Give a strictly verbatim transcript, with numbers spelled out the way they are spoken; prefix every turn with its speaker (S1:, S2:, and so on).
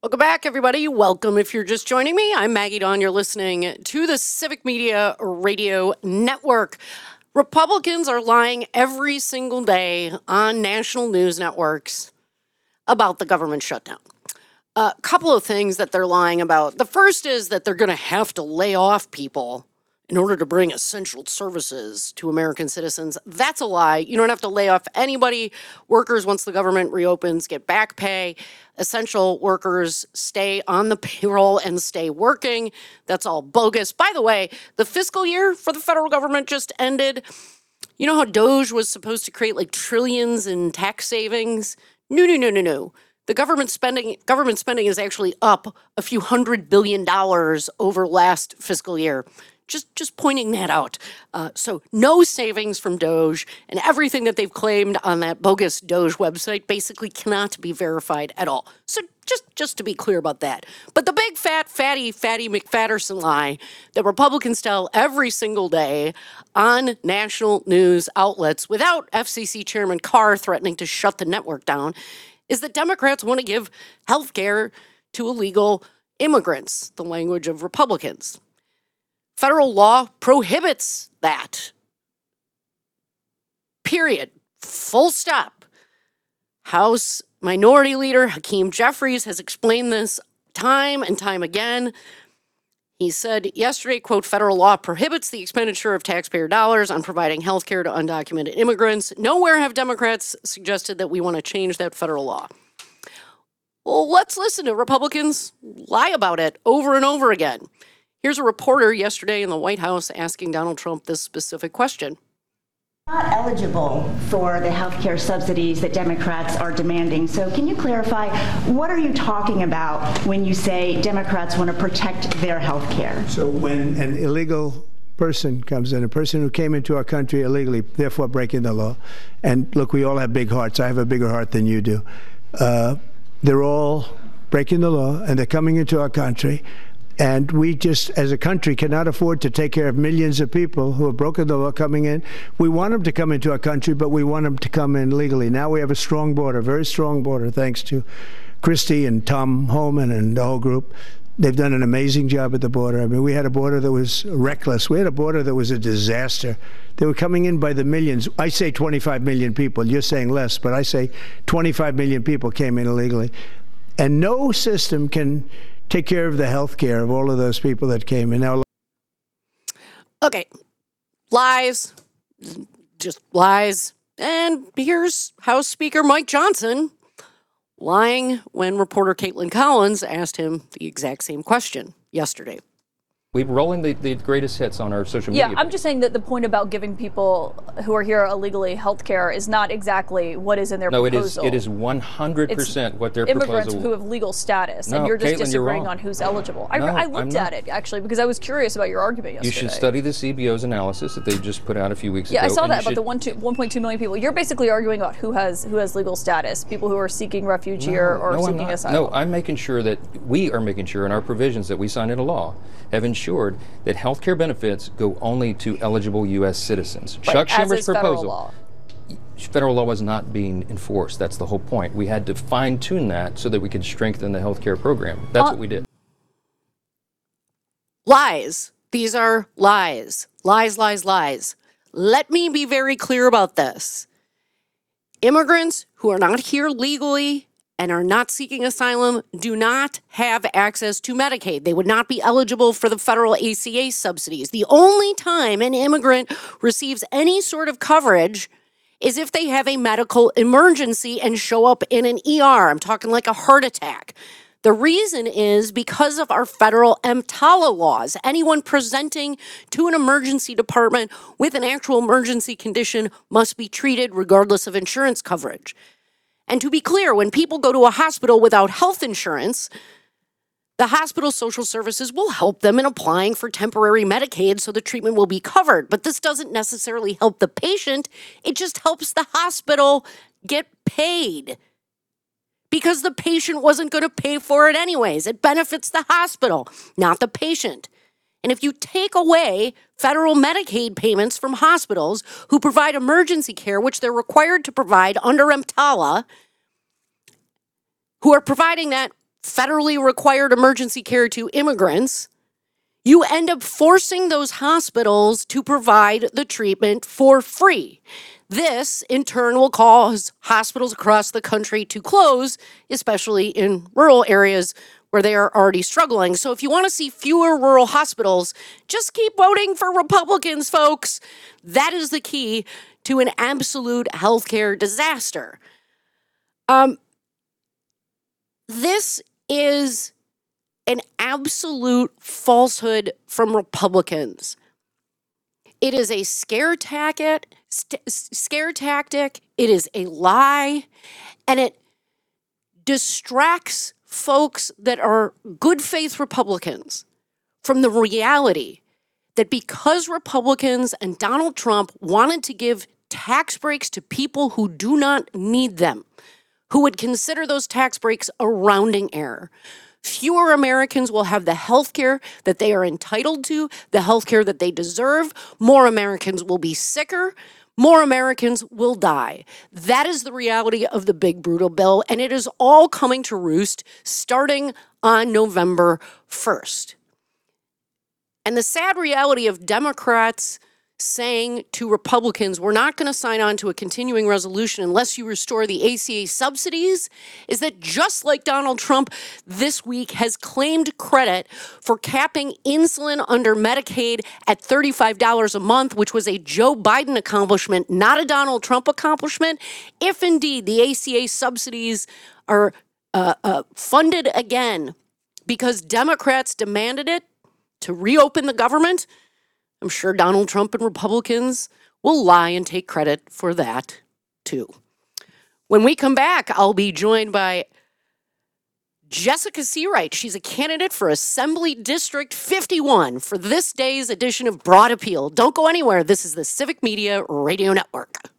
S1: Welcome back, everybody. Welcome if you're just joining me. I'm Maggie Dawn. You're listening to the Civic Media Radio Network. Republicans are lying every single day on national news networks about the government shutdown. A couple of things that they're lying about. The first is that they're going to have to lay off people in order to bring essential services to American citizens. That's a lie. You don't have to lay off anybody. Workers, once the government reopens, get back pay. Essential workers stay on the payroll and stay working. That's all bogus. By the way, the fiscal year for the federal government just ended. You know how DOGE was supposed to create like trillions in tax savings? No, no, no, no, no. The government spending government spending is actually up a few hundred billion dollars over last fiscal year. Just just pointing that out. Uh, so no savings from DOGE, and everything that they've claimed on that bogus DOGE website basically cannot be verified at all. So just, just to be clear about that. But the big fat, fatty, fatty McFatterson lie that Republicans tell every single day on national news outlets without F C C Chairman Carr threatening to shut the network down is that Democrats want to give health care to illegal immigrants, the language of Republicans. Federal law prohibits that. Period. Full stop. House Minority Leader Hakeem Jeffries has explained this time and time again. He said yesterday, quote, federal law prohibits the expenditure of taxpayer dollars on providing health care to undocumented immigrants. Nowhere have Democrats suggested that we want to change that federal law. Well, let's listen to Republicans lie about it over and over again. Here's a reporter yesterday in the White House asking Donald Trump this specific question.
S2: Not eligible for the health care subsidies that Democrats are demanding. So can you clarify, what are you talking about when you say Democrats want to protect their health care?
S3: So when an illegal person comes in, a person who came into our country illegally, therefore breaking the law, and look, we all have big hearts. I have a bigger heart than you do. Uh, they're all breaking the law, and they're coming into our country. And we just, as a country, cannot afford to take care of millions of people who have broken the law coming in. We want them to come into our country, but we want them to come in legally. Now we have a strong border, very strong border, thanks to Christie and Tom Homan and the whole group. They've done an amazing job at the border. I mean, we had a border that was reckless. We had a border that was a disaster. They were coming in by the millions. I say twenty-five million people. You're saying less, but I say twenty-five million people came in illegally. And no system can take care of the health care of all of those people that came in. Now,
S1: okay, lies, just lies. And here's House Speaker Mike Johnson lying when reporter Caitlin Collins asked him the exact same question yesterday.
S4: We're rolling the, the greatest hits on our social
S5: yeah,
S4: media.
S5: Yeah, I'm just saying that the point about giving people who are here illegally health care is not exactly what is in their
S4: no,
S5: proposal.
S4: No, it is it is one hundred percent what their proposal.
S5: Immigrants who have legal status,
S4: no,
S5: and you're just
S4: Caitlin,
S5: disagreeing
S4: you're
S5: on who's eligible. I,
S4: no,
S5: I looked at it, actually, because I was curious about your argument yesterday.
S4: You should study the C B O's analysis that they just put out a few weeks
S5: yeah,
S4: ago.
S5: Yeah, I saw that about
S4: should...
S5: the one, two, one point two million people. You're basically arguing about who has who has legal status, people who are seeking refuge
S4: no,
S5: here or
S4: no,
S5: seeking asylum.
S4: No, I'm making sure that we are making sure in our provisions that we sign into law have ensured that health care benefits go only to eligible U S citizens.
S5: Right,
S4: Chuck Schumer's proposal.
S5: Federal law.
S4: Federal law was not being enforced. That's the whole point. We had to fine tune that so that we could strengthen the health care program. That's uh, what we did.
S1: Lies. These are lies. Lies, lies, lies. Let me be very clear about this. Immigrants who are not here legally and are not seeking asylum do not have access to Medicaid. They would not be eligible for the federal A C A subsidies. The only time an immigrant receives any sort of coverage is if they have a medical emergency and show up in an E R. I'm talking like a heart attack. The reason is because of our federal EMTALA laws. Anyone presenting to an emergency department with an actual emergency condition must be treated regardless of insurance coverage. And to be clear, when people go to a hospital without health insurance, the hospital social services will help them in applying for temporary Medicaid so the treatment will be covered. But this doesn't necessarily help the patient. It just helps the hospital get paid because the patient wasn't going to pay for it anyways. It benefits the hospital, not the patient. And if you take away federal Medicaid payments from hospitals who provide emergency care, which they're required to provide under EMTALA, who are providing that federally required emergency care to immigrants, you end up forcing those hospitals to provide the treatment for free. This, in turn, will cause hospitals across the country to close, especially in rural areas where they are already struggling. So if you want to see fewer rural hospitals, just keep voting for Republicans, folks. That is the key to an absolute healthcare disaster. Um, this is an absolute falsehood from Republicans. It is a scare tactic, st- scare tactic. It is a lie, and it distracts folks that are good faith Republicans from the reality that because Republicans and Donald Trump wanted to give tax breaks to people who do not need them, who would consider those tax breaks a rounding error, fewer Americans will have the health care that they are entitled to, the health care that they deserve. More Americans will be sicker. More Americans will die. That is the reality of the big brutal bill, and it is all coming to roost starting on November first. And the sad reality of Democrats saying to Republicans, we're not going to sign on to a continuing resolution unless you restore the A C A subsidies, is that just like Donald Trump this week has claimed credit for capping insulin under Medicaid at thirty-five dollars a month, which was a Joe Biden accomplishment, not a Donald Trump accomplishment, if indeed the A C A subsidies are uh, uh, funded again because Democrats demanded it to reopen the government, I'm sure Donald Trump and Republicans will lie and take credit for that, too. When we come back, I'll be joined by Jessica Seawright. She's a candidate for Assembly District fifty-one for this day's edition of Broad Appeal. Don't go anywhere. This is the Civic Media Radio Network.